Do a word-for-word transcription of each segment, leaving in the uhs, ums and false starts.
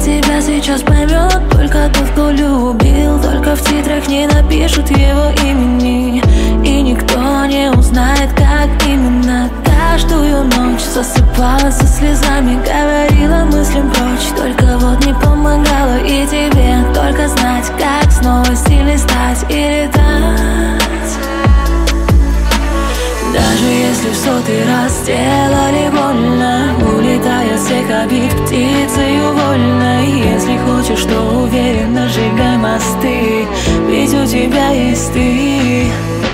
тебя сейчас поймет только тот, кто любил. Только в титрах не напишут его имени, и никто не узнает, как именно. Каждую ночь засыпалась со слезами, говорила мыслям прочь, только вот не помогала. И тебе только знать, как снова сильной стать и летать. Даже если в сотый раз сделали больно, улетая с всех обид птицею вольной. Если хочешь, то уверенно сжигай мосты, ведь у тебя есть ты.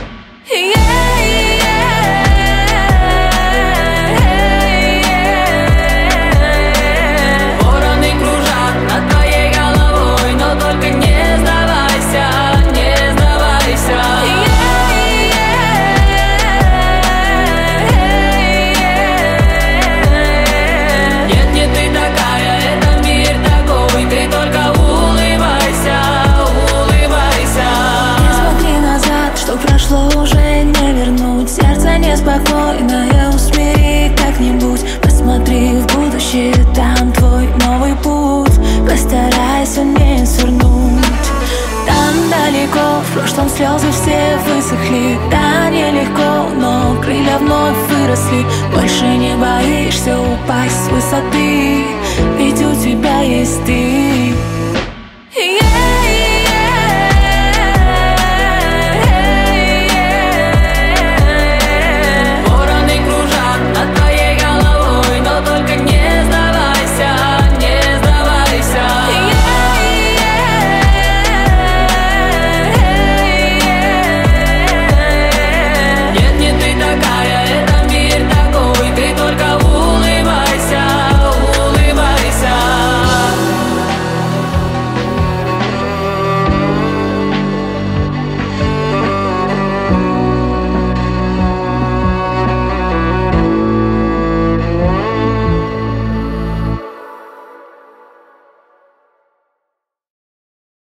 Прошло уже не вернуть, сердце неспокойное усмири как-нибудь. Посмотри в будущее, там твой новый путь, постарайся не свернуть. Там далеко, в прошлом слезы все высохли. Да, нелегко, но крылья вновь выросли. Больше не боишься упасть с высоты, ведь у